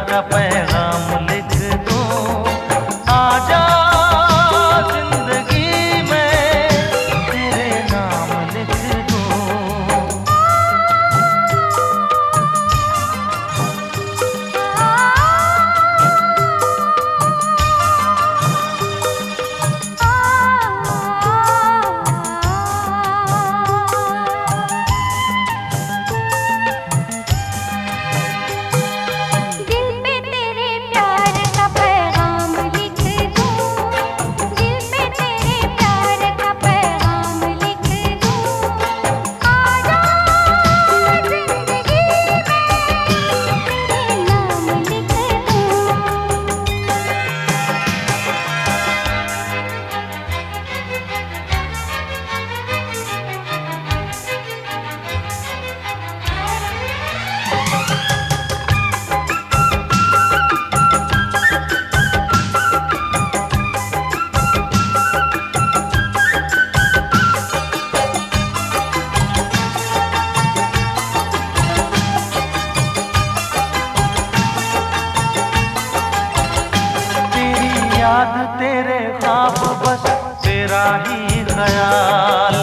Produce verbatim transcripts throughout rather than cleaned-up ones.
का पैगाम लिख दूं। आजा जिंदगी में तेरे नाम लिख दूं। याद तेरे ख्वाब बस तेरा ही ख्याल,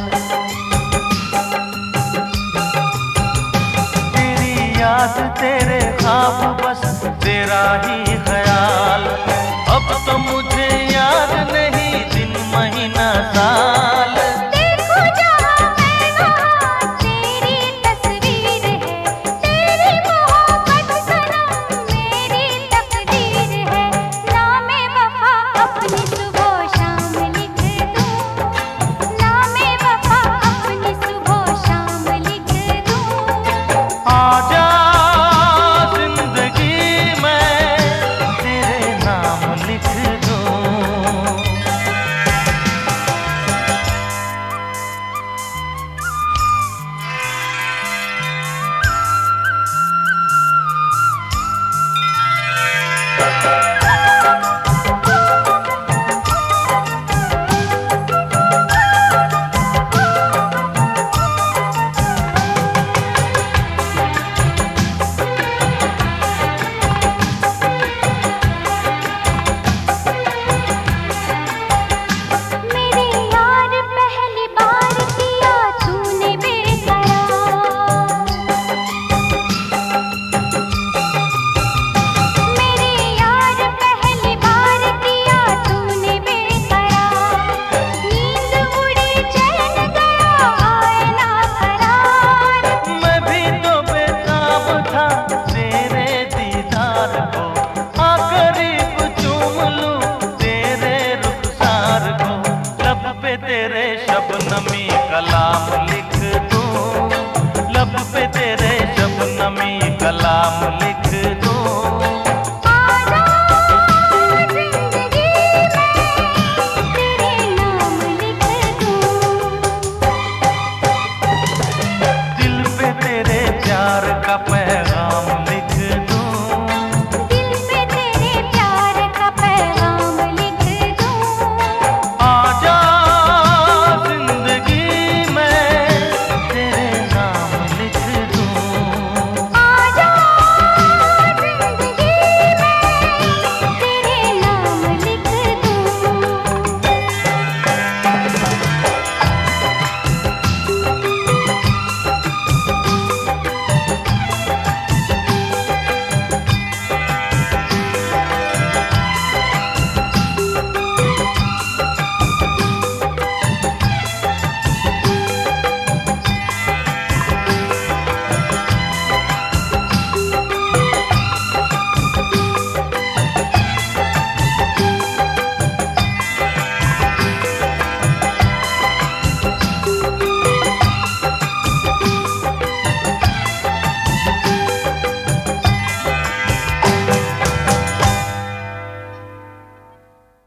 तेरी याद तेरे ख्वाब बस तेरा ही ख्याल। अब तो मुझे याद नहीं दिन महीना साल। देखो जहाँ मैं वहाँ तेरी तस्वीर है, तेरी मोहब्बत सनम मेरी तकदीर है। नामे वफा अपनी सुबह शाम लिख दूं, नामे वफा अपनी सुबह शाम लिख दूं। आजा जिंदगी में तेरे नाम लिख दूं। तेरे शबनमी कलाम लिख दूं, लब पे तेरे शबनमी कलाम लिख